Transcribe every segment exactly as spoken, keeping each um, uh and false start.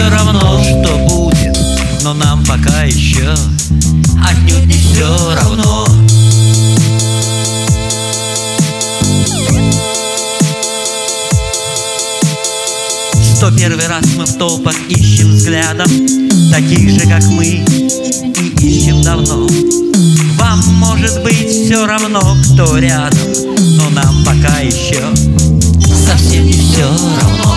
равно, что будет, но нам пока еще отнюдь не все равно. Сто первый раз мы в толпах ищем взглядом таких же, как мы, и ищем давно. Вам может быть все равно, кто рядом, но нам пока еще совсем не все равно.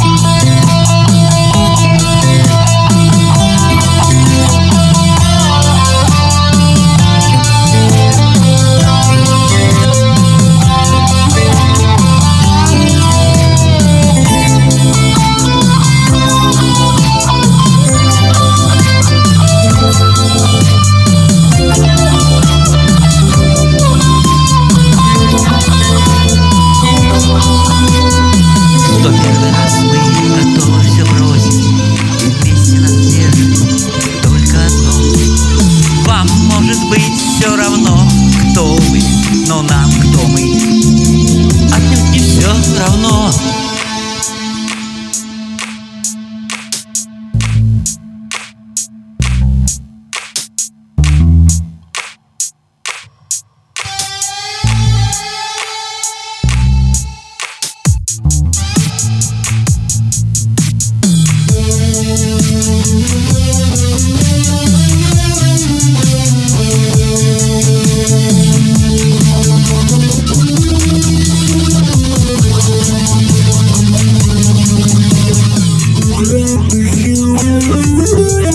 Все равно, кто вы, но нам, кто мы, отнюдь не все равно. We'll be